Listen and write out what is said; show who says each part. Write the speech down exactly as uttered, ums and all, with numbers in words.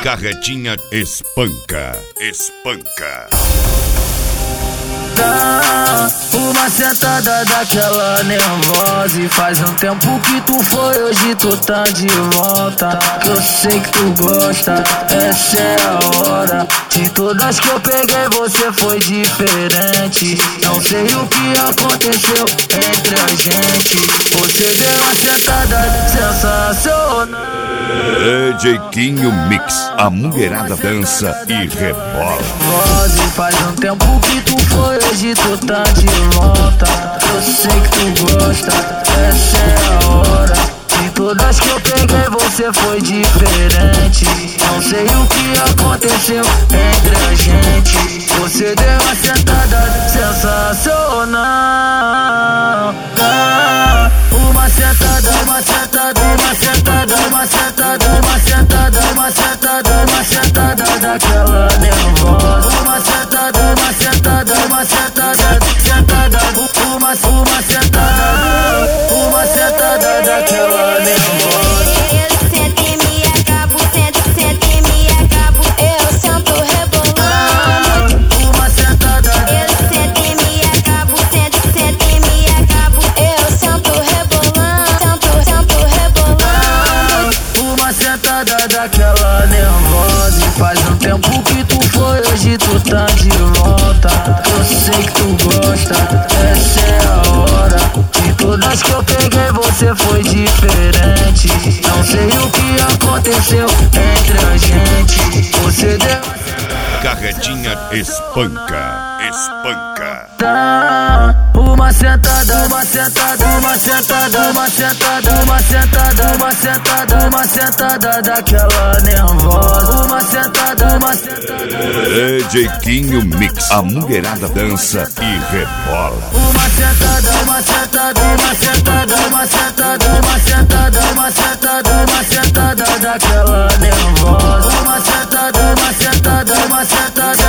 Speaker 1: Carretinha espanca, espanca.
Speaker 2: Tá, uma sentada daquela nervosa. E faz um tempo que tu foi, hoje tu tá de volta. Eu sei que tu gosta, essa é a hora. De todas que eu peguei você foi diferente. Não sei o que aconteceu entre a gente. Você deu uma sentada sensacional.
Speaker 1: D J Quinho Mix, a mulherada dança e rebola.
Speaker 2: E faz um tempo que tu foi, hoje tu tá de volta. Eu sei que tu gosta, essa é a hora. De todas que eu peguei você foi diferente. Não sei o que aconteceu entre a gente. Você deu uma sentada sensacional. Ah, uma sentada, uma sentada, uma sentada, uma sentada, uma sentada, uma sentada, uma sentada daquela nervosa. Uma sentada, uma sentada, uma sentada, sentada, uma, uma sentada, uma sentada daquela nervosa.
Speaker 3: Eu sento e me acabo, sento, sento e me acabo. Eu sento rebolando.
Speaker 2: Uma sentada.
Speaker 3: Eu sento e me acabo, sento, sento e me acabo. Eu sento rebolando, sento, sento rebolando.
Speaker 2: Uma sentada daquela nervosa. E faz um tempo que tu foi, hoje tu tá de volta. Eu sei que tu gosta, essa é a hora. De todas que eu peguei você foi diferente. Não sei o que aconteceu entre a gente. Você deu
Speaker 1: Carretinha espanca, espanca.
Speaker 2: Tá, uma sentada, uma sentada, uma sentada, uma sentada, uma sentada, uma sentada, uma sentada daquela nervosa. Uma sentada, uma sentada.
Speaker 1: D J Quinho Mix, a mulherada dança e rebola.
Speaker 2: Uma sentada, uma sentada, uma sentada, uma sentada, uma sentada, uma sentada, uma sentada daquela nervosa. Uma sentada, uma sentada, uma sentada.